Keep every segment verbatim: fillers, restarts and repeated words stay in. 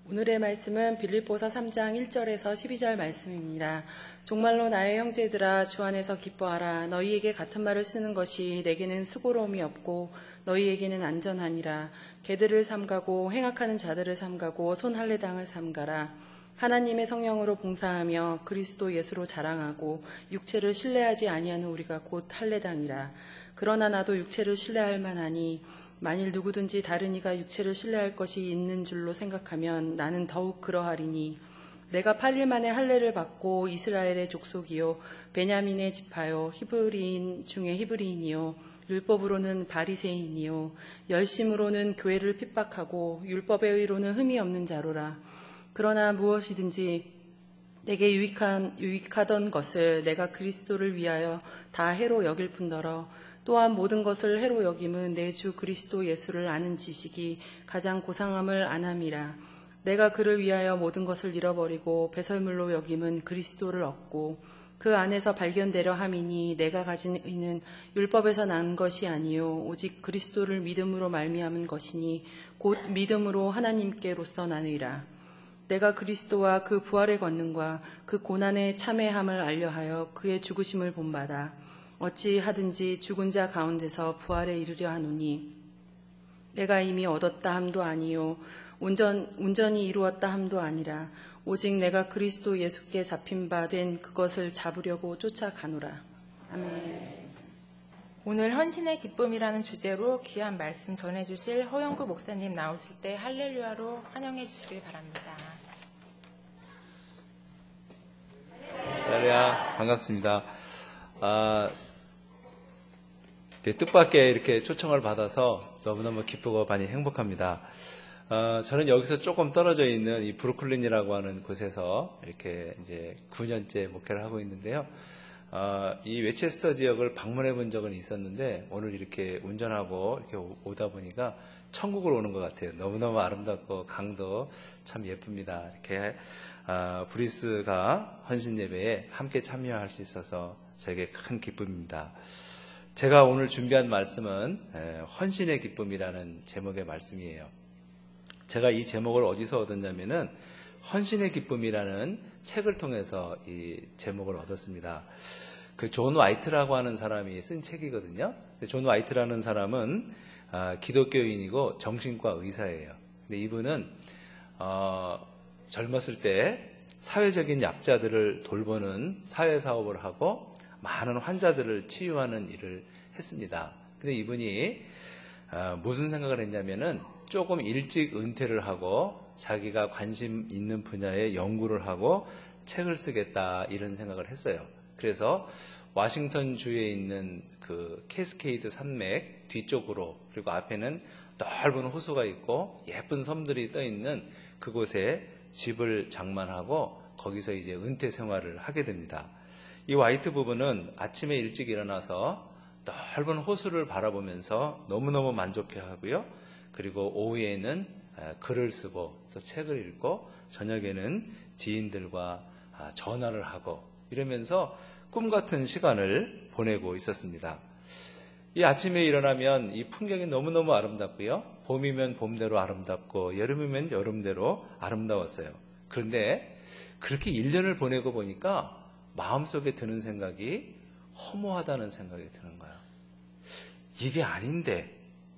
오늘의 말씀은 빌립보서 삼 장 일 절에서 십이 절 말씀입니다. 정말로 나의 형제들아 주 안에서 기뻐하라. 너희에게 같은 말을 쓰는 것이 내게는 수고로움이 없고 너희에게는 안전하니라. 개들을 삼가고 행악하는 자들을 삼가고 손할례당을 삼가라. 하나님의 성령으로 봉사하며 그리스도 예수로 자랑하고 육체를 신뢰하지 아니하는 우리가 곧 할례당이라. 그러나 나도 육체를 신뢰할 만하니 만일 누구든지 다른 이가 육체를 신뢰할 것이 있는 줄로 생각하면 나는 더욱 그러하리니 내가 팔 일 만에 할례를 받고 이스라엘의 족속이요 베냐민의 지파요 히브리인 중에 히브리인이요 율법으로는 바리새인이요 열심으로는 교회를 핍박하고 율법의 의로는 흠이 없는 자로라. 그러나 무엇이든지 내게 유익한, 유익하던 것을 내가 그리스도를 위하여 다 해로 여길 뿐더러 또한 모든 것을 해로 여김은 내 주 그리스도 예수를 아는 지식이 가장 고상함을 안함이라. 내가 그를 위하여 모든 것을 잃어버리고 배설물로 여김은 그리스도를 얻고 그 안에서 발견되려 함이니 내가 가진 의는 율법에서 난 것이 아니요 오직 그리스도를 믿음으로 말미암은 것이니 곧 믿음으로 하나님께로서 나느니라. 내가 그리스도와 그 부활의 권능과 그 고난의 참회함을 알려하여 그의 죽으심을 본받아 어찌 하든지 죽은 자 가운데서 부활에 이르려 하노니 내가 이미 얻었다 함도 아니요 온전, 온전히 이루었다 함도 아니라 오직 내가 그리스도 예수께 잡힌 바 된 그것을 잡으려고 쫓아가노라. 아멘. 오늘 헌신의 기쁨이라는 주제로 귀한 말씀 전해주실 허영구 목사님 나오실 때 할렐루야로 환영해 주시길 바랍니다. 할렐루야, 반갑습니다. 아, 뜻밖의 이렇게 초청을 받아서 너무너무 기쁘고 많이 행복합니다. 어, 저는 여기서 조금 떨어져 있는 이 브루클린이라고 하는 곳에서 이렇게 이제 구 년째 목회를 하고 있는데요. 어, 이 웨체스터 지역을 방문해 본 적은 있었는데 오늘 이렇게 운전하고 이렇게 오다 보니까 천국을 오는 것 같아요. 너무너무 아름답고 강도 참 예쁩니다. 이렇게 어, 브리스가 헌신 예배에 함께 참여할 수 있어서 저에게 큰 기쁨입니다. 제가 오늘 준비한 말씀은 헌신의 기쁨이라는 제목의 말씀이에요. 제가 이 제목을 어디서 얻었냐면은 헌신의 기쁨이라는 책을 통해서 이 제목을 얻었습니다. 그 존 와이트라고 하는 사람이 쓴 책이거든요. 존 와이트라는 사람은 기독교인이고 정신과 의사예요. 근데 이분은 어, 젊었을 때 사회적인 약자들을 돌보는 사회사업을 하고 많은 환자들을 치유하는 일을 했습니다. 근데 이분이 무슨 생각을 했냐면은 조금 일찍 은퇴를 하고 자기가 관심 있는 분야에 연구를 하고 책을 쓰겠다 이런 생각을 했어요. 그래서 워싱턴 주에 있는 그 캐스케이드 산맥 뒤쪽으로 그리고 앞에는 넓은 호수가 있고 예쁜 섬들이 떠 있는 그곳에 집을 장만하고 거기서 이제 은퇴 생활을 하게 됩니다. 이 와이트 부부는 아침에 일찍 일어나서 넓은 호수를 바라보면서 너무너무 만족해하고요. 그리고 오후에는 글을 쓰고 또 책을 읽고 저녁에는 지인들과 전화를 하고 이러면서 꿈같은 시간을 보내고 있었습니다. 이 아침에 일어나면 이 풍경이 너무너무 아름답고요. 봄이면 봄대로 아름답고 여름이면 여름대로 아름다웠어요. 그런데 그렇게 일 년을 보내고 보니까 마음속에 드는 생각이 허무하다는 생각이 드는 거예요. 이게 아닌데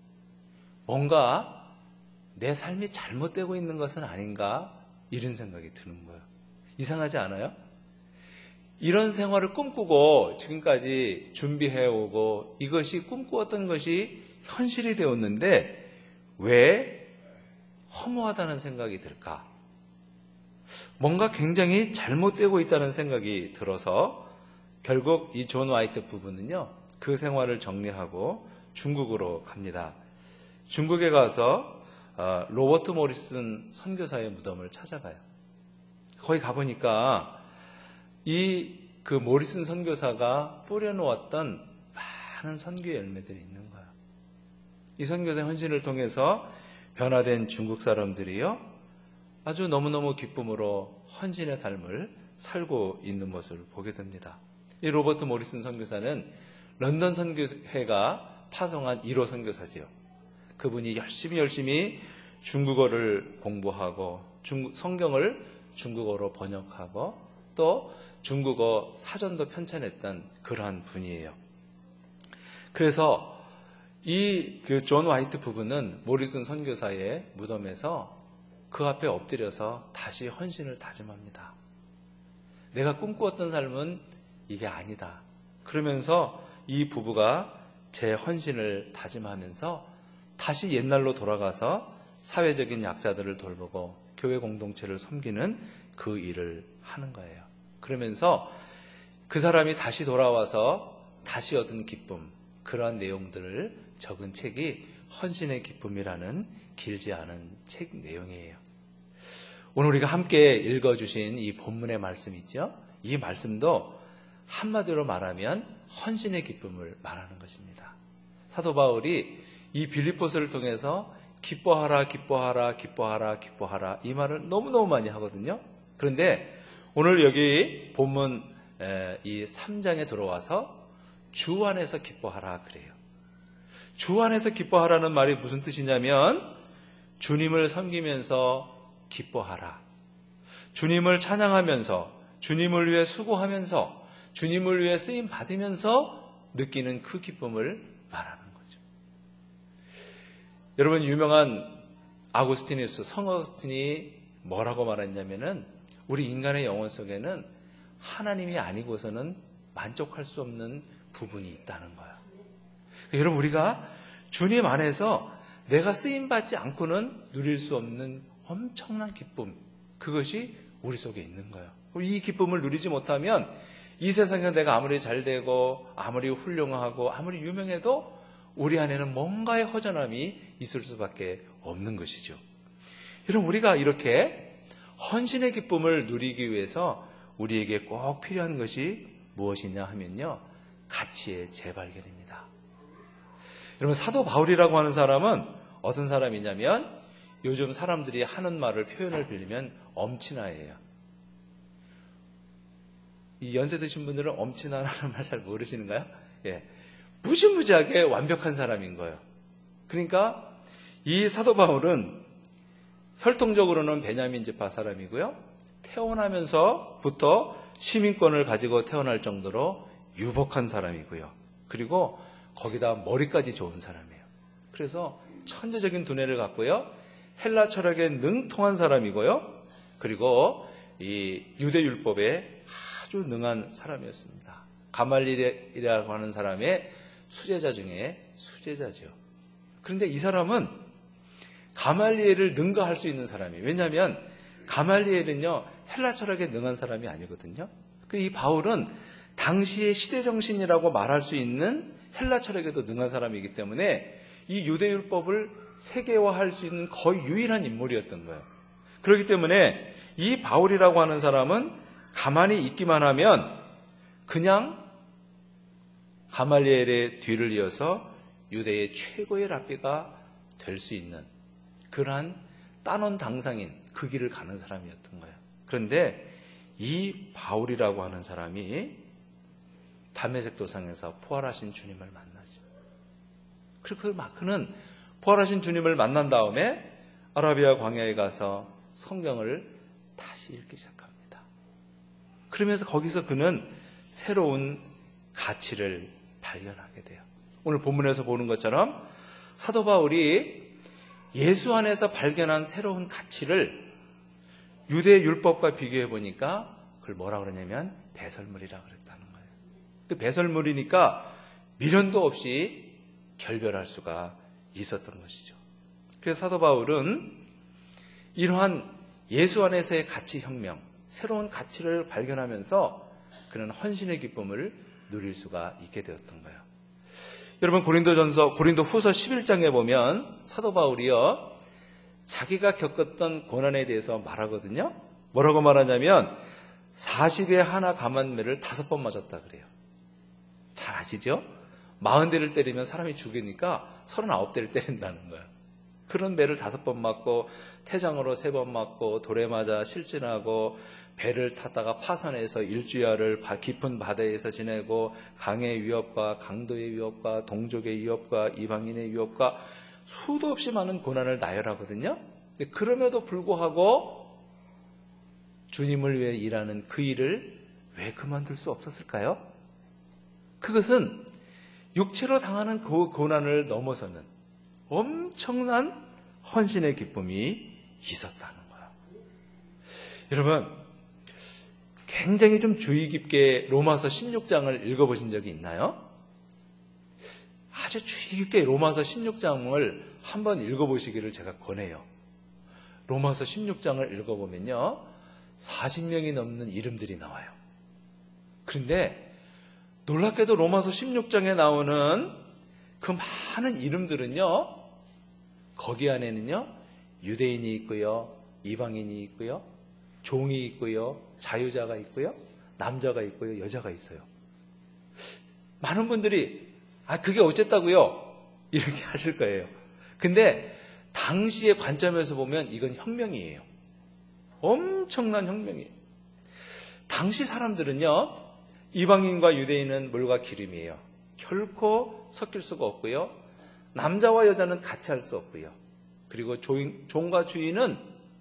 뭔가 내 삶이 잘못되고 있는 것은 아닌가 이런 생각이 드는 거예요. 이상하지 않아요? 이런 생활을 꿈꾸고 지금까지 준비해오고 이것이 꿈꾸었던 것이 현실이 되었는데 왜 허무하다는 생각이 들까? 뭔가 굉장히 잘못되고 있다는 생각이 들어서 결국 이 존 와이트 부부는요, 그 생활을 정리하고 중국으로 갑니다. 중국에 가서 로버트 모리슨 선교사의 무덤을 찾아가요. 거기 가보니까 이 그 모리슨 선교사가 뿌려놓았던 많은 선교의 열매들이 있는 거예요. 이 선교사의 헌신을 통해서 변화된 중국 사람들이요, 아주 너무너무 기쁨으로 헌신의 삶을 살고 있는 모습을 보게 됩니다. 이 로버트 모리슨 선교사는 런던 선교회가 파송한 일 호 선교사지요. 그분이 열심히 열심히 중국어를 공부하고 중국, 성경을 중국어로 번역하고 또 중국어 사전도 편찬했던 그러한 분이에요. 그래서 이 그 존 화이트 부부는 모리슨 선교사의 무덤에서 그 앞에 엎드려서 다시 헌신을 다짐합니다. 내가 꿈꾸었던 삶은 이게 아니다. 그러면서 이 부부가 제 헌신을 다짐하면서 다시 옛날로 돌아가서 사회적인 약자들을 돌보고 교회 공동체를 섬기는 그 일을 하는 거예요. 그러면서 그 사람이 다시 돌아와서 다시 얻은 기쁨, 그러한 내용들을 적은 책이 헌신의 기쁨이라는 길지 않은 책 내용이에요. 오늘 우리가 함께 읽어주신 이 본문의 말씀 있죠? 이 말씀도 한마디로 말하면 헌신의 기쁨을 말하는 것입니다. 사도 바울이 이 빌립보서를 통해서 기뻐하라, 기뻐하라, 기뻐하라, 기뻐하라 이 말을 너무너무 많이 하거든요. 그런데 오늘 여기 본문 이 삼 장에 들어와서 주 안에서 기뻐하라 그래요. 주 안에서 기뻐하라는 말이 무슨 뜻이냐면 주님을 섬기면서 기뻐하라. 주님을 찬양하면서 주님을 위해 수고하면서 주님을 위해 쓰임 받으면서 느끼는 그 기쁨을 말하는 거죠. 여러분 유명한 아구스티누스 성어스틴이 뭐라고 말했냐면은 우리 인간의 영혼 속에는 하나님이 아니고서는 만족할 수 없는 부분이 있다는 거예요. 여러분 우리가 주님 안에서 내가 쓰임받지 않고는 누릴 수 없는 엄청난 기쁨, 그것이 우리 속에 있는 거예요. 이 기쁨을 누리지 못하면 이 세상에 내가 아무리 잘되고 아무리 훌륭하고 아무리 유명해도 우리 안에는 뭔가의 허전함이 있을 수밖에 없는 것이죠. 여러분 우리가 이렇게 헌신의 기쁨을 누리기 위해서 우리에게 꼭 필요한 것이 무엇이냐 하면요, 가치의 재발견입니다. 여러분 사도 바울이라고 하는 사람은 어떤 사람이냐면 요즘 사람들이 하는 말을 표현을 빌리면 엄친아예요. 이 연세 드신 분들은 엄친아라는 말 잘 모르시는가요? 예, 무지무지하게 완벽한 사람인 거예요. 그러니까 이 사도 바울은 혈통적으로는 베냐민 지파 사람이고요. 태어나면서부터 시민권을 가지고 태어날 정도로 유복한 사람이고요. 그리고 거기다 머리까지 좋은 사람이에요. 그래서 천재적인 두뇌를 갖고요. 헬라 철학에 능통한 사람이고요. 그리고 이 유대율법에 아주 능한 사람이었습니다. 가말리엘이라고 하는 사람의 수제자 중에 수제자죠. 그런데 이 사람은 가말리엘을 능가할 수 있는 사람이에요. 왜냐하면 가말리엘은요 헬라 철학에 능한 사람이 아니거든요. 이 바울은 당시의 시대 정신이라고 말할 수 있는 헬라 철학에도 능한 사람이기 때문에 이 유대율법을 세계화할 수 있는 거의 유일한 인물이었던 거예요. 그렇기 때문에 이 바울이라고 하는 사람은 가만히 있기만 하면 그냥 가말리엘의 뒤를 이어서 유대의 최고의 랍비가 될 수 있는 그러한 따놓은 당상인 그 길을 가는 사람이었던 거예요. 그런데 이 바울이라고 하는 사람이 다메섹 도상에서 부활하신 주님을 만나죠. 그리고 그는 부활하신 주님을 만난 다음에 아라비아 광야에 가서 성경을 다시 읽기 시작합니다. 그러면서 거기서 그는 새로운 가치를 발견하게 돼요. 오늘 본문에서 보는 것처럼 사도 바울이 예수 안에서 발견한 새로운 가치를 유대 율법과 비교해 보니까 그걸 뭐라 그러냐면 배설물이라 그랬다는 거예요. 그 배설물이니까 미련도 없이 결별할 수가 있었던 것이죠. 그래서 사도 바울은 이러한 예수 안에서의 가치 혁명, 새로운 가치를 발견하면서 그는 헌신의 기쁨을 누릴 수가 있게 되었던 거예요. 여러분 고린도전서 고린도후서 십일 장에 보면 사도 바울이요 자기가 겪었던 고난에 대해서 말하거든요. 뭐라고 말하냐면 사십에 하나 감한 매를 다섯 번 맞았다 그래요. 잘 아시죠? 마흔 대를 때리면 사람이 죽으니까 서른아홉 대를 때린다는 거예요. 그런 매를 다섯 번 맞고 태장으로 세 번 맞고 돌에 맞아 실진하고 배를 타다가 파선해서 일주야를 깊은 바다에서 지내고 강의 위협과 강도의 위협과 동족의 위협과 이방인의 위협과 수도 없이 많은 고난을 나열하거든요. 그럼에도 불구하고 주님을 위해 일하는 그 일을 왜 그만둘 수 없었을까요? 그것은 육체로 당하는 그 고난을 넘어서는 엄청난 헌신의 기쁨이 있었다는 거예요. 여러분, 굉장히 좀 주의 깊게 로마서 십육 장을 읽어보신 적이 있나요? 아주 주의 깊게 로마서 십육 장을 한번 읽어보시기를 제가 권해요. 로마서 십육 장을 읽어보면요, 사십 명이 넘는 이름들이 나와요. 그런데 놀랍게도 로마서 십육 장에 나오는 그 많은 이름들은요, 거기 안에는요, 유대인이 있고요, 이방인이 있고요, 종이 있고요, 자유자가 있고요, 남자가 있고요, 여자가 있어요. 많은 분들이 아 그게 어쨌다고요? 이렇게 하실 거예요. 근데 당시의 관점에서 보면 이건 혁명이에요. 엄청난 혁명이에요. 당시 사람들은요, 이방인과 유대인은 물과 기름이에요. 결코 섞일 수가 없고요. 남자와 여자는 같이 할 수 없고요. 그리고 종, 종과 주인은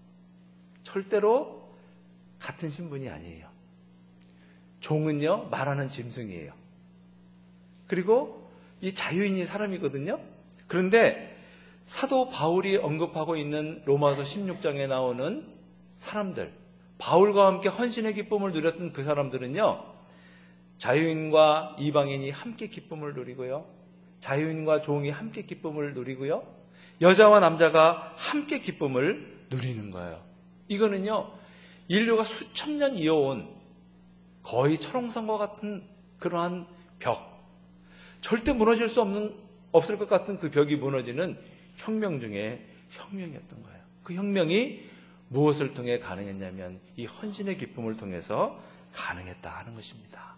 절대로 같은 신분이 아니에요. 종은요, 말하는 짐승이에요. 그리고 이 자유인이 사람이거든요. 그런데 사도 바울이 언급하고 있는 로마서 십육 장에 나오는 사람들, 바울과 함께 헌신의 기쁨을 누렸던 그 사람들은요, 자유인과 이방인이 함께 기쁨을 누리고요, 자유인과 종이 함께 기쁨을 누리고요, 여자와 남자가 함께 기쁨을 누리는 거예요. 이거는요, 인류가 수천 년 이어온 거의 철옹성과 같은 그러한 벽, 절대 무너질 수 없는, 없을 것 같은 그 벽이 무너지는 혁명 중에 혁명이었던 거예요. 그 혁명이 무엇을 통해 가능했냐면 이 헌신의 기쁨을 통해서 가능했다 하는 것입니다.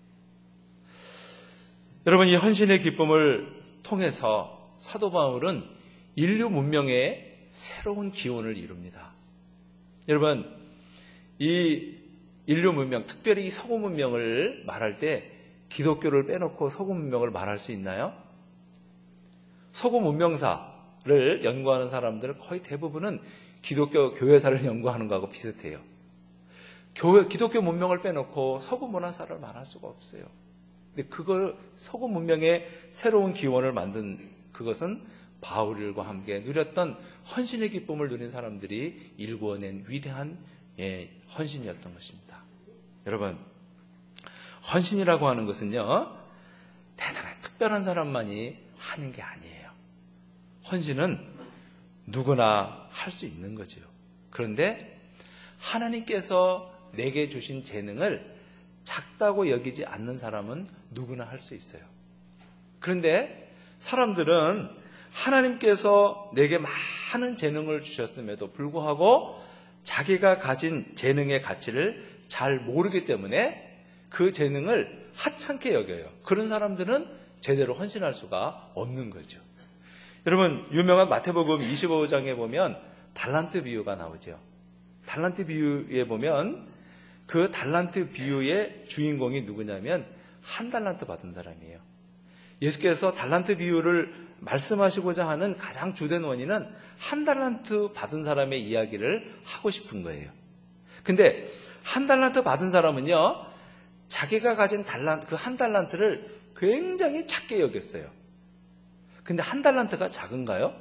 여러분, 이 헌신의 기쁨을 통해서 사도 바울은 인류 문명의 새로운 기원을 이룹니다. 여러분, 이 인류 문명, 특별히 이 서구 문명을 말할 때 기독교를 빼놓고 서구 문명을 말할 수 있나요? 서구 문명사를 연구하는 사람들 거의 대부분은 기독교 교회사를 연구하는 것하고 비슷해요. 교회, 기독교 문명을 빼놓고 서구 문화사를 말할 수가 없어요. 근데 그걸 서구 문명의 새로운 기원을 만든 그것은 바울과 함께 누렸던 헌신의 기쁨을 누린 사람들이 일구어낸 위대한 예, 헌신이었던 것입니다. 여러분, 헌신이라고 하는 것은요, 대단한 특별한 사람만이 하는 게 아니에요. 헌신은 누구나 할 수 있는 거죠. 그런데 하나님께서 내게 주신 재능을 작다고 여기지 않는 사람은 누구나 할 수 있어요. 그런데 사람들은 하나님께서 내게 많은 재능을 주셨음에도 불구하고 자기가 가진 재능의 가치를 잘 모르기 때문에 그 재능을 하찮게 여겨요. 그런 사람들은 제대로 헌신할 수가 없는 거죠. 여러분, 유명한 마태복음 이십오 장에 보면 달란트 비유가 나오죠. 달란트 비유에 보면 그 달란트 비유의 주인공이 누구냐면 한 달란트 받은 사람이에요. 예수께서 달란트 비유를 말씀하시고자 하는 가장 주된 원인은 한 달란트 받은 사람의 이야기를 하고 싶은 거예요. 근데 한 달란트 받은 사람은요, 자기가 가진 달란트, 그 한 달란트를 굉장히 작게 여겼어요. 근데 한 달란트가 작은가요?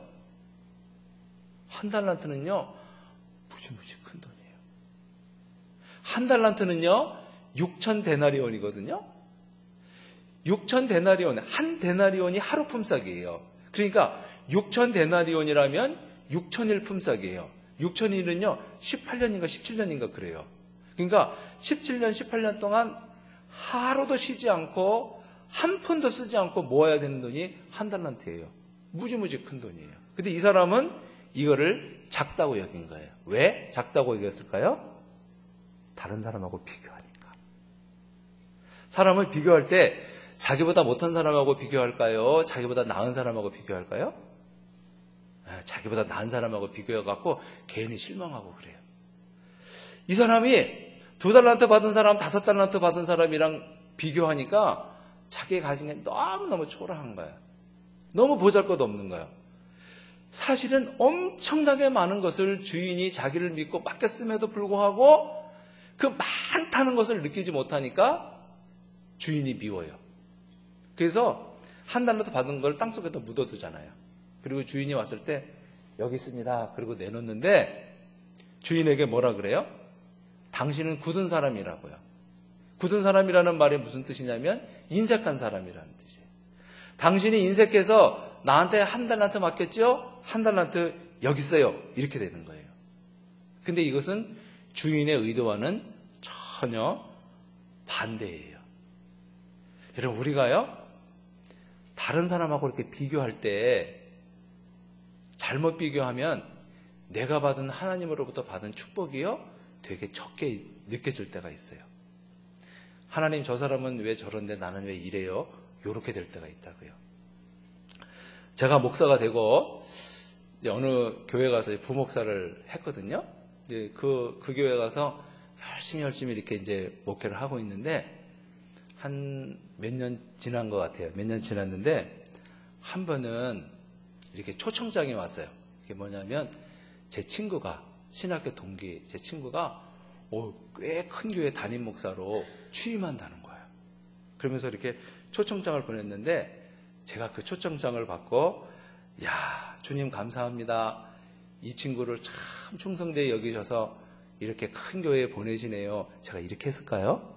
한 달란트는요, 무지무지 큰 돈이에요. 한 달란트는요, 육천 데나리온이거든요. 육천 데나리온, 한 데나리온이 하루 품삯이에요. 그러니까 육천 데나리온이라면 육천 일 품삯이에요. 육천 일은요, 십팔 년인가 십칠 년인가 그래요. 그러니까 십칠 년, 십팔 년 동안 하루도 쉬지 않고 한 푼도 쓰지 않고 모아야 되는 돈이 한 달란트예요. 무지무지 큰 돈이에요. 근데 이 사람은 이거를 작다고 여긴 거예요. 왜 작다고 여겼을까요? 다른 사람하고 비교하니까. 사람을 비교할 때 자기보다 못한 사람하고 비교할까요? 자기보다 나은 사람하고 비교할까요? 자기보다 나은 사람하고 비교해갖고 괜히 실망하고 그래요. 이 사람이 두 달란트 받은 사람, 다섯 달란트 받은 사람이랑 비교하니까 자기가 가진 게 너무너무 초라한 거예요. 너무 보잘것 없는 거예요. 사실은 엄청나게 많은 것을 주인이 자기를 믿고 맡겼음에도 불구하고 그 많다는 것을 느끼지 못하니까 주인이 미워요. 그래서 한 달러도 받은 걸 땅속에다 묻어두잖아요. 그리고 주인이 왔을 때 여기 있습니다. 그리고 내놓는데 주인에게 뭐라 그래요? 당신은 굳은 사람이라고요. 굳은 사람이라는 말이 무슨 뜻이냐면 인색한 사람이라는 뜻이에요. 당신이 인색해서 나한테 한 달란트 맡겼죠? 한 달란트 여기 있어요. 이렇게 되는 거예요. 근데 이것은 주인의 의도와는 전혀 반대예요. 여러분, 우리가요, 다른 사람하고 이렇게 비교할 때 잘못 비교하면 내가 받은 하나님으로부터 받은 축복이요, 되게 적게 느껴질 때가 있어요. 하나님, 저 사람은 왜 저런데 나는 왜 이래요? 요렇게 될 때가 있다고요. 제가 목사가 되고 이제 어느 교회 가서 부목사를 했거든요. 이제 그, 그 교회 가서 열심히 열심히 이렇게 이제 목회를 하고 있는데 한 몇 년 지난 것 같아요. 몇 년 지났는데 한 번은 이렇게 초청장이 왔어요. 이게 뭐냐면 제 친구가, 신학교 동기 제 친구가 꽤 큰 교회 담임 목사로 취임한다는 거예요. 그러면서 이렇게 초청장을 보냈는데 제가 그 초청장을 받고, 야, 주님 감사합니다. 이 친구를 참 충성되게 여기셔서 이렇게 큰 교회에 보내시네요. 제가 이렇게 했을까요?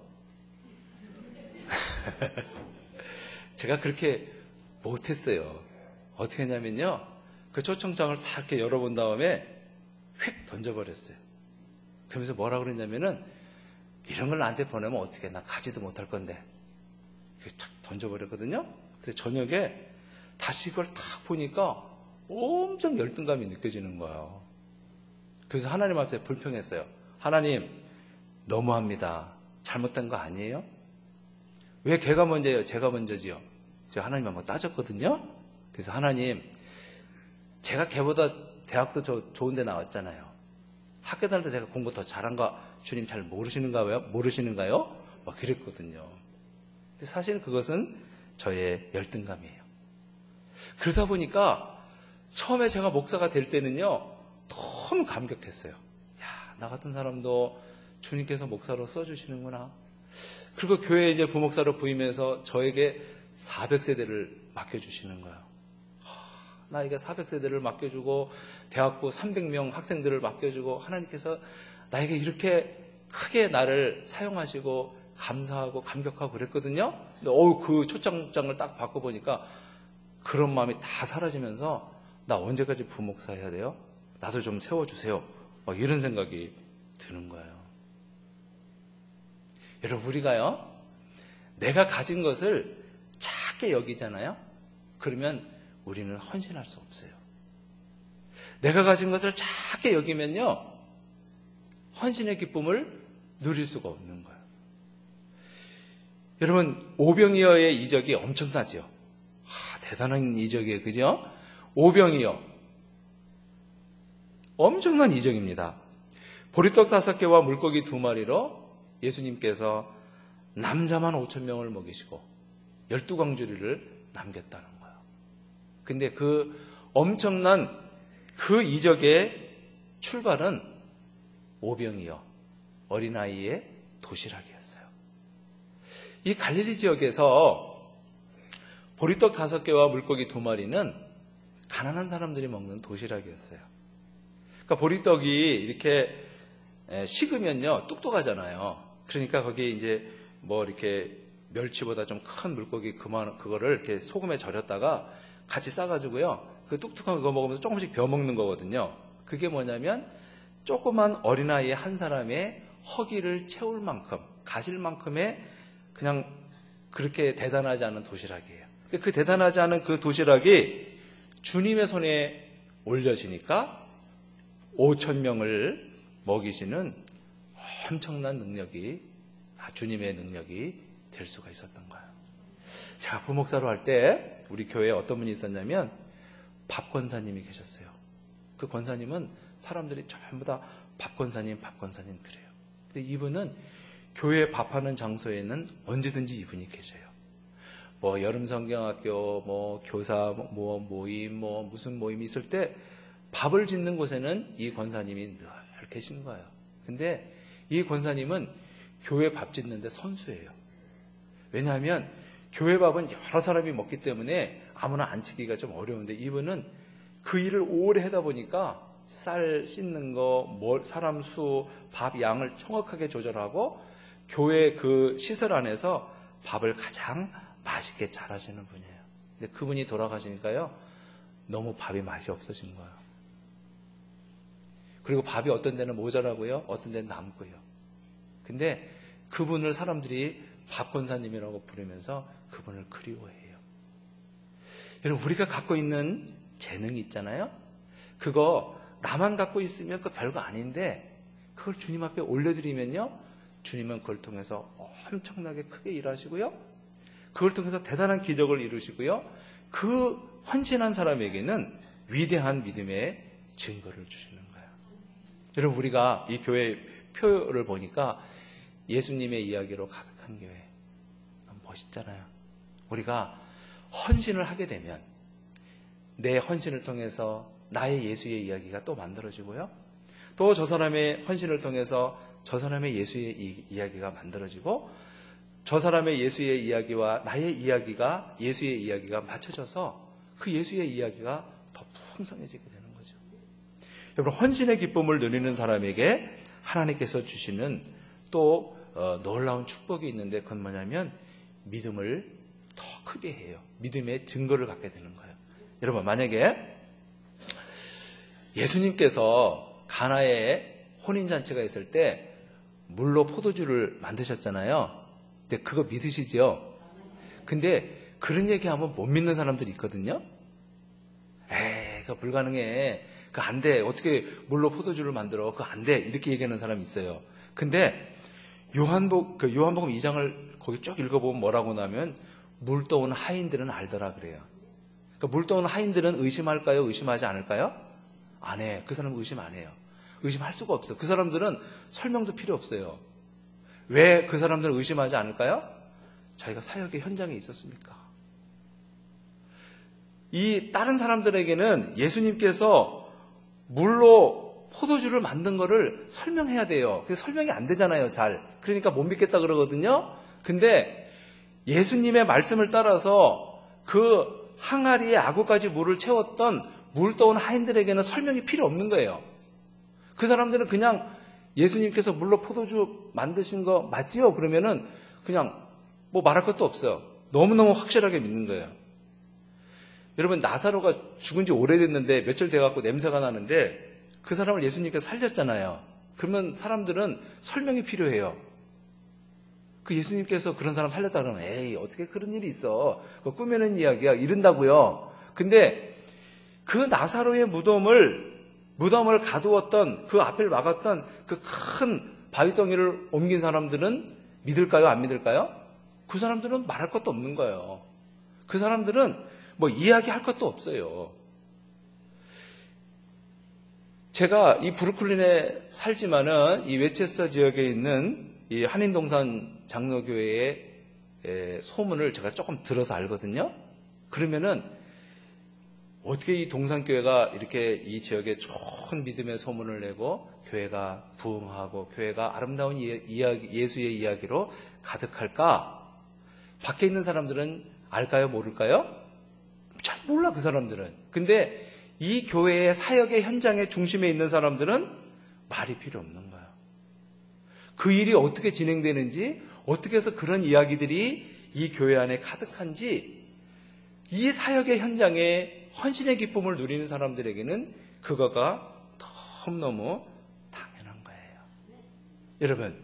제가 그렇게 못했어요. 어떻게 했냐면요, 그 초청장을 다 이렇게 열어본 다음에 휙 던져버렸어요. 그러면서 뭐라 그랬냐면은, 이런 걸 나한테 보내면 어떻게, 나 가지도 못할 건데. 툭 던져버렸거든요. 그래서 저녁에 다시 이걸 탁 보니까 엄청 열등감이 느껴지는 거예요. 그래서 하나님 앞에 불평했어요. 하나님, 너무합니다. 잘못된 거 아니에요? 왜 걔가 먼저예요? 제가 먼저지요? 제가 하나님 한번 따졌거든요. 그래서 하나님, 제가 걔보다 대학도 저 좋은 데 나왔잖아요. 학교 다닐 때 제가 공부 더 잘한 거 주님 잘 모르시는가요? 모르시는가요? 막 그랬거든요. 근데 사실 그것은 저의 열등감이에요. 그러다 보니까 처음에 제가 목사가 될 때는요, 너무 감격했어요. 야, 나 같은 사람도 주님께서 목사로 써주시는구나. 그리고 교회에 이제 부목사로 부임해서 저에게 사백 세대를 맡겨주시는 거예요. 나에게 사백 세대를 맡겨주고 대학부 삼백 명 학생들을 맡겨주고 하나님께서 나에게 이렇게 크게 나를 사용하시고 감사하고 감격하고 그랬거든요. 근데 어우, 그 초청장을 딱 받고 보니까 그런 마음이 다 사라지면서 나 언제까지 부목사 해야 돼요? 나도 좀 세워주세요. 막 이런 생각이 드는 거예요. 여러분, 우리가요, 내가 가진 것을 작게 여기잖아요. 그러면 우리는 헌신할 수 없어요. 내가 가진 것을 작게 여기면요, 헌신의 기쁨을 누릴 수가 없는 거예요. 여러분, 오병이어의 이적이 엄청나죠. 아, 대단한 이적이에요. 그죠? 오병이어. 엄청난 이적입니다. 보리떡 다섯 개와 물고기 두 마리로 예수님께서 남자만 오천 명을 먹이시고 열두 광주리를 남겼다는 거예요. 근데 그 엄청난 그 이적의 출발은 오병이어, 어린아이의 도시락이었어요. 이 갈릴리 지역에서 보리떡 다섯 개와 물고기 두 마리는 가난한 사람들이 먹는 도시락이었어요. 그러니까 보리떡이 이렇게 식으면요, 뚝뚝하잖아요. 그러니까 거기에 이제 뭐 이렇게 멸치보다 좀 큰 물고기 그만 그거를 이렇게 소금에 절였다가 같이 싸가지고요, 그 뚝뚝한 거 먹으면서 조금씩 벼 먹는 거거든요. 그게 뭐냐면 조그만 어린아이 한 사람의 허기를 채울 만큼, 가실 만큼의 그냥 그렇게 대단하지 않은 도시락이에요. 그 대단하지 않은 그 도시락이 주님의 손에 올려지니까 오천 명을 먹이시는 엄청난 능력이, 주님의 능력이 될 수가 있었던 거예요. 제가 부목사로 할 때 우리 교회에 어떤 분이 있었냐면 밥 권사님이 계셨어요. 그 권사님은 사람들이 전부 다 밥 권사님, 밥 권사님 그래요. 근데 이분은 교회 밥하는 장소에는 언제든지 이분이 계셔요. 뭐 여름 성경학교, 뭐 교사 뭐 모임, 뭐 무슨 모임이 있을 때 밥을 짓는 곳에는 이 권사님이 늘 계신 거예요. 근데 이 권사님은 교회 밥 짓는데 선수예요. 왜냐하면 교회 밥은 여러 사람이 먹기 때문에 아무나 앉히기가 좀 어려운데 이분은 그 일을 오래 하다 보니까 쌀 씻는 거, 뭐 사람 수, 밥 양을 정확하게 조절하고 교회 그 시설 안에서 밥을 가장 맛있게 잘하시는 분이에요. 근데 그분이 돌아가시니까요, 너무 밥이 맛이 없어진 거예요. 그리고 밥이 어떤 데는 모자라고요, 어떤 데는 남고요. 근데 그분을 사람들이 밥 권사님이라고 부르면서 그분을 그리워해요. 여러분, 우리가 갖고 있는 재능이 있잖아요. 그거 나만 갖고 있으면 그 별거 아닌데 그걸 주님 앞에 올려드리면요, 주님은 그걸 통해서 엄청나게 크게 일하시고요, 그걸 통해서 대단한 기적을 이루시고요, 그 헌신한 사람에게는 위대한 믿음의 증거를 주시는 거예요. 여러분, 우리가 이 교회 표를 보니까 예수님의 이야기로 가득한 교회, 너무 멋있잖아요. 우리가 헌신을 하게 되면 내 헌신을 통해서 나의 예수의 이야기가 또 만들어지고요, 또 저 사람의 헌신을 통해서 저 사람의 예수의 이, 이야기가 만들어지고, 저 사람의 예수의 이야기와 나의 이야기가, 예수의 이야기가 맞춰져서 그 예수의 이야기가 더 풍성해지게 되는 거죠. 여러분, 헌신의 기쁨을 누리는 사람에게 하나님께서 주시는 또 어, 놀라운 축복이 있는데, 그건 뭐냐면 믿음을 더 크게 해요. 믿음의 증거를 갖게 되는 거예요. 여러분, 만약에 예수님께서 가나에 혼인잔치가 있을 때 물로 포도주를 만드셨잖아요. 근데 그거 믿으시죠? 근데 그런 얘기하면 못 믿는 사람들이 있거든요. 에이, 그거 불가능해. 그거 안 돼. 어떻게 물로 포도주를 만들어? 그거 안 돼. 이렇게 얘기하는 사람이 있어요. 근데 요한복, 그 요한복음 이 장을 거기 쭉 읽어보면 뭐라고 나면 물 떠온 하인들은 알더라 그래요. 그러니까 물 떠온 하인들은 의심할까요? 의심하지 않을까요? 안 해. 그 사람은 의심 안 해요. 의심할 수가 없어요. 그 사람들은 설명도 필요 없어요. 왜 그 사람들은 의심하지 않을까요? 자기가 사역의 현장에 있었으니까. 이 다른 사람들에게는 예수님께서 물로 포도주를 만든 거를 설명해야 돼요. 그래서 설명이 안 되잖아요, 잘. 그러니까 못 믿겠다 그러거든요. 근데 예수님의 말씀을 따라서 그 항아리에 아구까지 물을 채웠던 물 떠온 하인들에게는 설명이 필요 없는 거예요. 그 사람들은 그냥 예수님께서 물로 포도주 만드신 거 맞지요? 그러면은 그냥 뭐 말할 것도 없어요. 너무너무 확실하게 믿는 거예요. 여러분, 나사로가 죽은 지 오래됐는데 며칠 돼갖고 냄새가 나는데 그 사람을 예수님께서 살렸잖아요. 그러면 사람들은 설명이 필요해요. 그 예수님께서 그런 사람 살렸다 그러면 에이, 어떻게 그런 일이 있어. 그거 꾸며낸 이야기야. 이른다고요. 근데 그 나사로의 무덤을 무덤을 가두었던, 그 앞을 막았던 그 큰 바위덩이를 옮긴 사람들은 믿을까요? 안 믿을까요? 그 사람들은 말할 것도 없는 거예요. 그 사람들은 뭐 이야기할 것도 없어요. 제가 이 브루클린에 살지만은 이 웨체스터 지역에 있는 이 한인동산 장로교회의 소문을 제가 조금 들어서 알거든요. 그러면은 어떻게 이 동산교회가 이렇게 이 지역에 좋은 믿음의 소문을 내고 교회가 부흥하고 교회가 아름다운 이야기, 예수의 이야기로 가득할까? 밖에 있는 사람들은 알까요? 모를까요? 잘 몰라, 그 사람들은. 근데 이 교회의 사역의 현장의 중심에 있는 사람들은 말이 필요 없는 거예요. 그 일이 어떻게 진행되는지, 어떻게 해서 그런 이야기들이 이 교회 안에 가득한지, 이 사역의 현장에 헌신의 기쁨을 누리는 사람들에게는 그거가 너무너무 당연한 거예요. 여러분,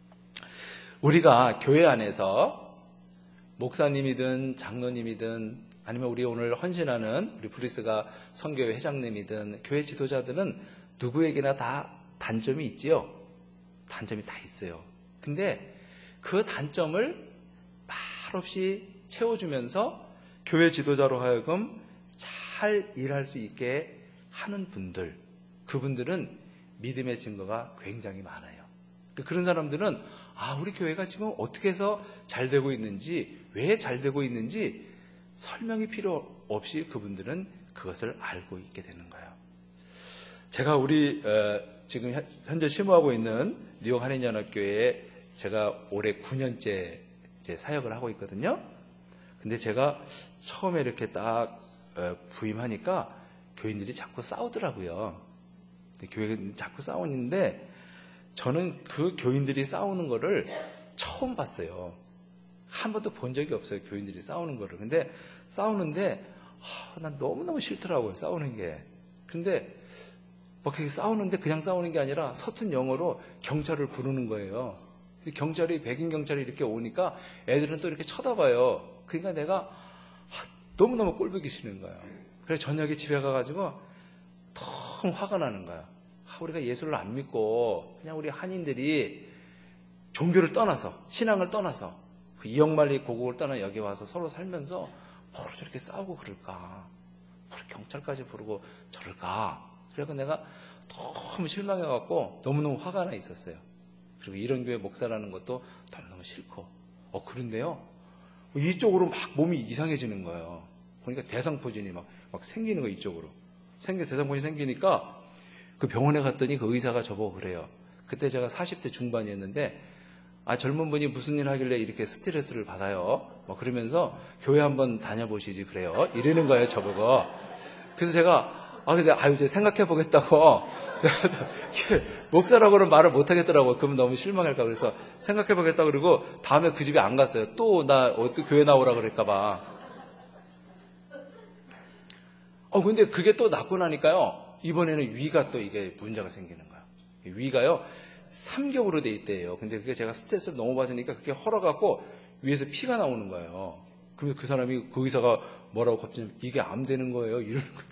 우리가 교회 안에서 목사님이든 장로님이든 아니면 우리 오늘 헌신하는 우리 브리스가 선교회 회장님이든 교회 지도자들은 누구에게나 다 단점이 있지요. 단점이 다 있어요. 근데 그 단점을 말없이 채워주면서 교회 지도자로 하여금 잘 일할 수 있게 하는 분들, 그분들은 믿음의 증거가 굉장히 많아요. 그런 사람들은 아, 우리 교회가 지금 어떻게 해서 잘 되고 있는지, 왜 잘 되고 있는지 설명이 필요 없이 그분들은 그것을 알고 있게 되는 거예요. 제가 우리 어, 지금 현재 심호하고 있는 뉴욕 한인연합교회에 제가 올해 구 년째 이제 사역을 하고 있거든요. 근데 제가 처음에 이렇게 딱 어, 부임하니까 교인들이 자꾸 싸우더라고요. 교회는 자꾸 싸우는데 저는 그 교인들이 싸우는 거를 처음 봤어요. 한 번도 본 적이 없어요. 교인들이 싸우는 거를. 근데 싸우는데 아, 난 너무너무 싫더라고요. 싸우는 게. 근데 막 이렇게 싸우는데 그냥 싸우는 게 아니라 서툰 영어로 경찰을 부르는 거예요. 경찰이 백인 경찰이 이렇게 오니까 애들은 또 이렇게 쳐다봐요. 그러니까 내가 아, 너무너무 꼴보기 싫은 거예요. 그래서 저녁에 집에 가가지고 너무 화가 나는 거야. 아, 우리가 예수를 안 믿고 그냥 우리 한인들이 종교를 떠나서 신앙을 떠나서 이영만리 고국을 떠나 여기 와서 서로 살면서 뭘 저렇게 싸우고 그럴까? 뭘 경찰까지 부르고 저럴까? 그래서 내가 너무 실망해갖고 너무너무 화가 나 있었어요. 그리고 이런 교회 목사라는 것도 너무너무 싫고 어 그런데요 이쪽으로 막 몸이 이상해지는 거예요. 보니까 대상포진이 막, 막 생기는 거 이쪽으로 생겨 대상포진이 생기니까 그 병원에 갔더니 그 의사가 저보고 그래요. 그때 제가 사십 대 중반이었는데 아 젊은 분이 무슨 일 하길래 이렇게 스트레스를 받아요. 뭐 그러면서 교회 한번 다녀보시지 그래요. 이러는 거예요 저보고. 그래서 제가 아 근데 아유 이제 생각해 보겠다고 목사라고는 말을 못 하겠더라고요. 그러면 너무 실망할까 그래서 생각해 보겠다 그러고 다음에 그 집에 안 갔어요. 또 나 어떻게 교회 나오라 그럴까 봐. 어 근데 그게 또 낫고 나니까요. 이번에는 위가 또 이게 문제가 생기는 거예요. 위가요. 삼겹으로 돼 있대요. 근데 그게 제가 스트레스를 너무 받으니까 그게 헐어갖고 위에서 피가 나오는 거예요. 그러면 그 사람이 그 의사가 뭐라고 갑자기 이게 암 되는 거예요. 이러는 거예요.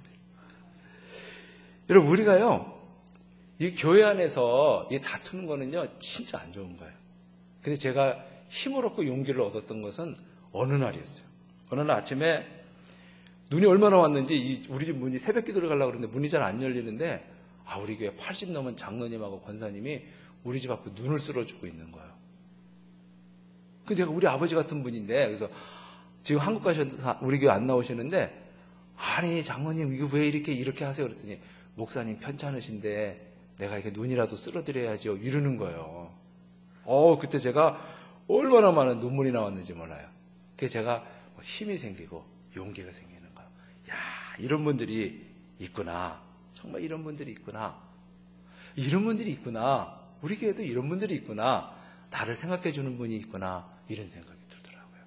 여러분 우리가요 이 교회 안에서 이 다투는 거는요 진짜 안 좋은 거예요. 근데 제가 힘을 얻고 용기를 얻었던 것은 어느 날이었어요. 어느 날 아침에 눈이 얼마나 왔는지 이 우리 집 문이 새벽 기도를 가려고 그러는데 문이 잘 안 열리는데 아 우리 교회 팔십 넘은 장로님하고 권사님이 우리 집 앞에 눈을 쓸어주고 있는 거예요. 그 제가 우리 아버지 같은 분인데 그래서 지금 한국 가셔서 우리 교회 안 나오시는데 아니 장로님 이거 왜 이렇게 이렇게 하세요 그랬더니 목사님 편찮으신데 내가 이렇게 눈이라도 쓸어드려야죠 이러는 거예요. 어 그때 제가 얼마나 많은 눈물이 나왔는지 몰라요. 그래서 제가 힘이 생기고 용기가 생기는 거예요. 야 이런 분들이 있구나. 정말 이런 분들이 있구나. 이런 분들이 있구나. 우리 교회도 이런 분들이 있구나. 나를 생각해 주는 분이 있구나. 이런 생각이 들더라고요.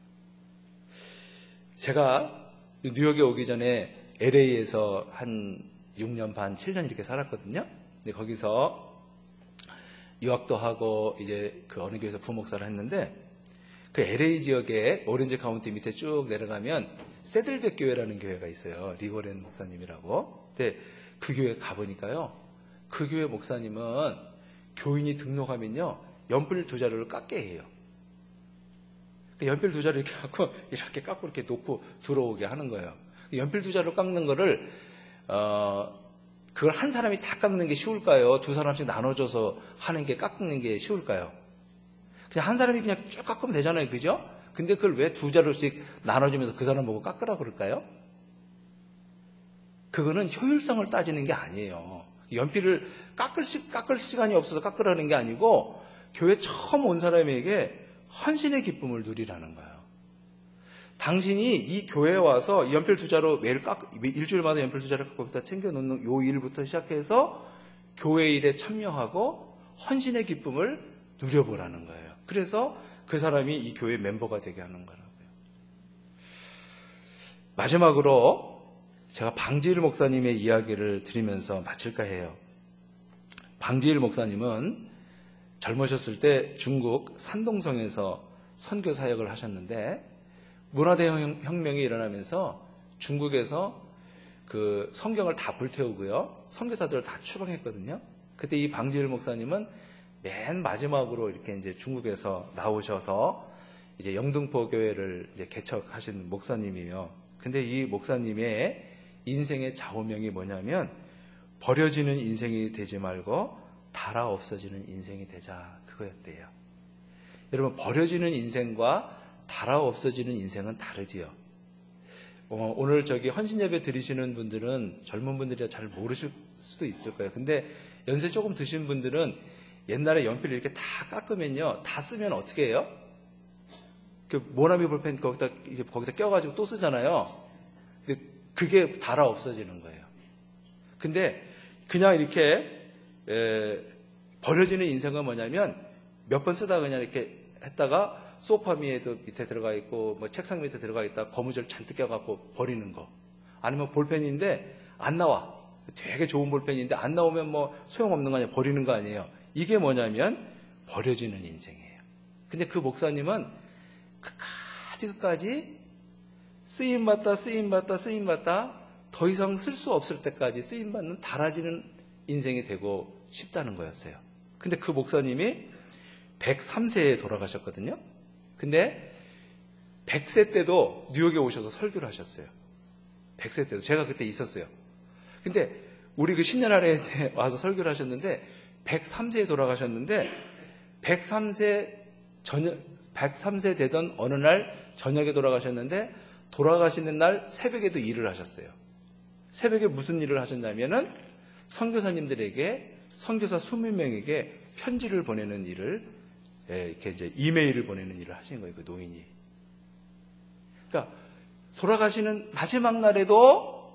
제가 뉴욕에 오기 전에 엘에이에서 한 육 년 반, 칠 년 이렇게 살았거든요. 근데 거기서 유학도 하고 이제 그 어느 교회에서 부목사를 했는데 그 엘에이 지역에 오렌지 카운티 밑에 쭉 내려가면 세들백 교회라는 교회가 있어요. 리고렌 목사님이라고. 근데 그 교회 가보니까요. 그 교회 목사님은 교인이 등록하면요. 연필 두 자루를 깎게 해요. 연필 두 자루 이렇게 갖고 이렇게 깎고 이렇게 놓고 들어오게 하는 거예요. 연필 두 자루 깎는 거를 어, 그걸 한 사람이 다 깎는 게 쉬울까요? 두 사람씩 나눠줘서 하는 게 깎는 게 쉬울까요? 그냥 한 사람이 그냥 쭉 깎으면 되잖아요. 그죠? 근데 그걸 왜 두 자루씩 나눠주면서 그 사람 보고 깎으라 그럴까요? 그거는 효율성을 따지는 게 아니에요. 연필을 깎을, 시, 깎을 시간이 없어서 깎으라는 게 아니고 교회 처음 온 사람에게 헌신의 기쁨을 누리라는 거예요. 당신이 이 교회에 와서 연필 두 자루 매일 깎, 일주일마다 연필 두 자루 거기다 챙겨놓는 요 일부터 시작해서 교회 일에 참여하고 헌신의 기쁨을 누려보라는 거예요. 그래서 그 사람이 이 교회 멤버가 되게 하는 거라고요. 마지막으로 제가 방지일 목사님의 이야기를 드리면서 마칠까 해요. 방지일 목사님은 젊으셨을 때 중국 산동성에서 선교 사역을 하셨는데 문화대혁명이 일어나면서 중국에서 그 성경을 다 불태우고요. 선교사들을 다 추방했거든요. 그때 이 방지일 목사님은 맨 마지막으로 이렇게 이제 중국에서 나오셔서 이제 영등포 교회를 이제 개척하신 목사님이에요. 근데 이 목사님의 인생의 좌우명이 뭐냐면 버려지는 인생이 되지 말고 달아 없어지는 인생이 되자, 그거였대요. 여러분, 버려지는 인생과 달아 없어지는 인생은 다르지요. 어, 오늘 저기 헌신예배 드리시는 분들은 젊은 분들이 잘 모르실 수도 있을 거예요. 근데 연세 조금 드신 분들은 옛날에 연필 이렇게 다 깎으면요, 다 쓰면 어떻게 해요? 그 모나미 볼펜 거기다 이제 거기다 껴가지고 또 쓰잖아요. 근데 그게 달아 없어지는 거예요. 근데 그냥 이렇게 에, 버려지는 인생은 뭐냐면 몇 번 쓰다가 그냥 이렇게 했다가 소파 위에도 밑에 들어가 있고 뭐 책상 밑에 들어가 있다 고무줄 잔뜩 껴갖고 버리는 거. 아니면 볼펜인데 안 나와. 되게 좋은 볼펜인데 안 나오면 뭐 소용없는 거 아니에요. 버리는 거 아니에요. 이게 뭐냐면 버려지는 인생이에요. 근데 그 목사님은 끝까지 끝까지 쓰임받다 쓰임받다 쓰임받다 더 이상 쓸 수 없을 때까지 쓰임받는 달아지는 인생이 되고 싶다는 거였어요. 근데 그 목사님이 백삼 세에 돌아가셨거든요. 근데 백 세 때도 뉴욕에 오셔서 설교를 하셨어요. 백 세 때도. 제가 그때 있었어요. 근데 우리 그 신년아래 때 와서 설교를 하셨는데 백삼 세에 돌아가셨는데 백삼 세 저녁 백삼 세 되던 어느 날 저녁에 돌아가셨는데 돌아가시는 날 새벽에도 일을 하셨어요. 새벽에 무슨 일을 하셨냐면은 선교사님들에게 선교사 이십 명에게 편지를 보내는 일을 이렇게 이제 이메일을 보내는 일을 하신 거예요. 그 노인이. 그러니까 돌아가시는 마지막 날에도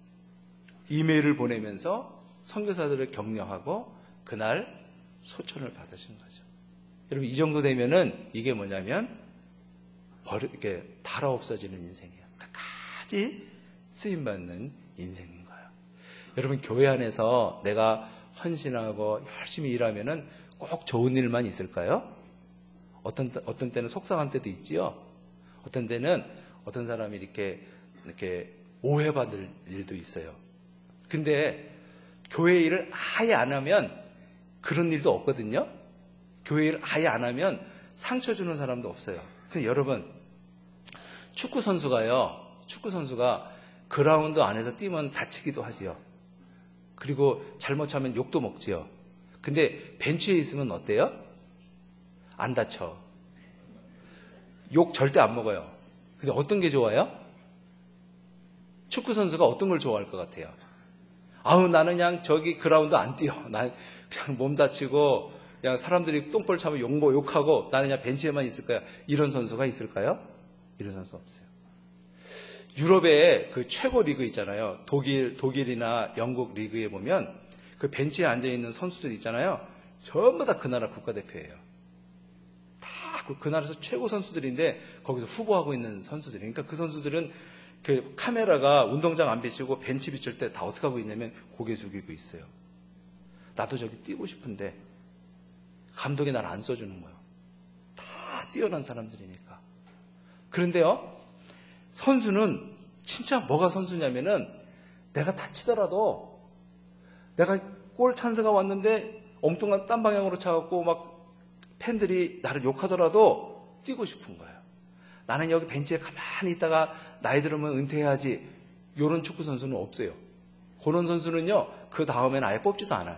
이메일을 보내면서 선교사들을 격려하고 그날 소천을 받으신 거죠. 여러분, 이 정도 되면은 이게 뭐냐면 버려, 이렇게 달아 없어지는 인생이에요. 끝까지 쓰임받는 인생인 거예요. 여러분, 교회 안에서 내가 헌신하고 열심히 일하면은 꼭 좋은 일만 있을까요? 어떤, 어떤 때는 속상한 때도 있지요. 어떤 때는 어떤 사람이 이렇게, 이렇게 오해받을 일도 있어요. 근데 교회 일을 아예 안 하면 그런 일도 없거든요. 교회 일을 아예 안 하면 상처 주는 사람도 없어요. 근데 여러분, 축구 선수가요, 축구 선수가 그라운드 안에서 뛰면 다치기도 하지요. 그리고 잘못하면 욕도 먹지요. 근데 벤치에 있으면 어때요? 안 다쳐. 욕 절대 안 먹어요. 근데 어떤 게 좋아요? 축구 선수가 어떤 걸 좋아할 것 같아요? 아우, 나는 그냥 저기 그라운드 안 뛰어. 난 그냥 몸 다치고 그냥 사람들이 똥볼 차면 욕, 욕하고 나는 그냥 벤치에만 있을 거야. 이런 선수가 있을까요? 이런 선수 없어요. 유럽의 그 최고 리그 있잖아요. 독일, 독일이나 영국 리그에 보면 그 벤치에 앉아있는 선수들 있잖아요. 전부 다 그 나라 국가대표예요. 다 그 나라에서 최고 선수들인데 거기서 후보하고 있는 선수들이. 그러니까 그 선수들은 그 카메라가 운동장 안 비치고 벤치 비칠 때 다 어떻게 하고 있냐면 고개 숙이고 있어요. 나도 저기 뛰고 싶은데 감독이 날 안 써주는 거예요. 다 뛰어난 사람들이니까. 그런데요, 선수는 진짜 뭐가 선수냐면은 내가 다치더라도 내가 골 찬스가 왔는데 엉뚱한 딴 방향으로 차갖고 막 팬들이 나를 욕하더라도 뛰고 싶은 거예요. 나는 여기 벤치에 가만히 있다가 나이 들으면 은퇴해야지. 이런 축구 선수는 없어요. 그런 선수는요, 그 다음에는 아예 뽑지도 않아요.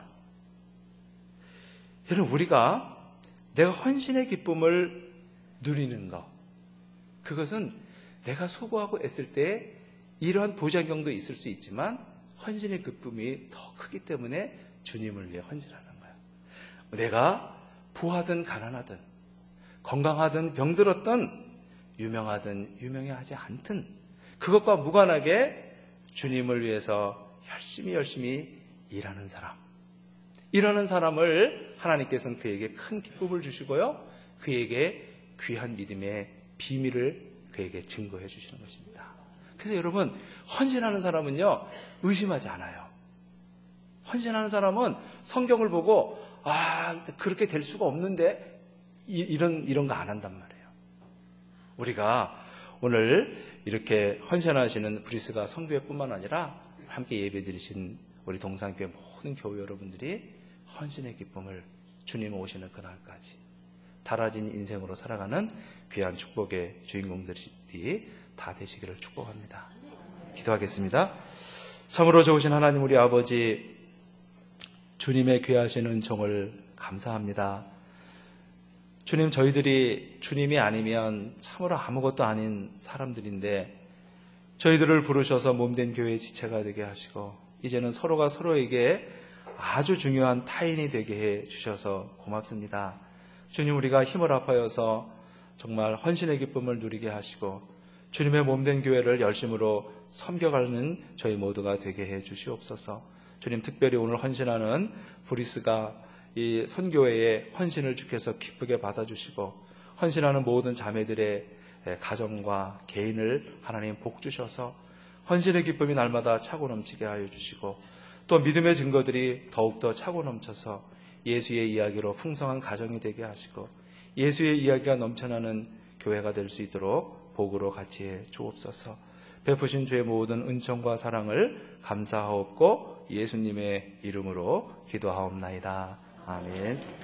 여러분, 우리가 내가 헌신의 기쁨을 누리는 것, 그것은 내가 수고하고 애쓸 때 이러한 부작용도 있을 수 있지만 헌신의 기쁨이 더 크기 때문에 주님을 위해 헌신하는 거예요. 내가 부하든 가난하든 건강하든 병들었든 유명하든 유명하지 않든 그것과 무관하게 주님을 위해서 열심히 열심히 일하는 사람, 이러는 사람을 하나님께서는 그에게 큰 기쁨을 주시고요, 그에게 귀한 믿음의 비밀을 그에게 증거해 주시는 것입니다. 그래서 여러분, 헌신하는 사람은요, 의심하지 않아요. 헌신하는 사람은 성경을 보고 아, 그렇게 될 수가 없는데 이, 이런 이런 거 안 한단 말이에요. 우리가 오늘 이렇게 헌신하시는 브리스가 성교회뿐만 아니라 함께 예배드리신 우리 동산교회 모든 교회 여러분들이 헌신의 기쁨을 주님 오시는 그날까지 달아진 인생으로 살아가는 귀한 축복의 주인공들이 다 되시기를 축복합니다. 기도하겠습니다. 참으로 좋으신 하나님 우리 아버지, 주님의 귀하신 은총을 감사합니다. 주님, 저희들이 주님이 아니면 참으로 아무것도 아닌 사람들인데 저희들을 부르셔서 몸된 교회의 지체가 되게 하시고 이제는 서로가 서로에게 아주 중요한 타인이 되게 해 주셔서 고맙습니다. 주님, 우리가 힘을 합하여서 정말 헌신의 기쁨을 누리게 하시고 주님의 몸된 교회를 열심으로 섬겨가는 저희 모두가 되게 해 주시옵소서. 주님, 특별히 오늘 헌신하는 브리스가 이 선교회의 헌신을 주께서 기쁘게 받아주시고 헌신하는 모든 자매들의 가정과 개인을 하나님 복 주셔서 헌신의 기쁨이 날마다 차고 넘치게 하여 주시고 또 믿음의 증거들이 더욱더 차고 넘쳐서 예수의 이야기로 풍성한 가정이 되게 하시고 예수의 이야기가 넘쳐나는 교회가 될 수 있도록 복으로 같이 해 주옵소서. 베푸신 주의 모든 은총과 사랑을 감사하옵고 예수님의 이름으로 기도하옵나이다. 아멘.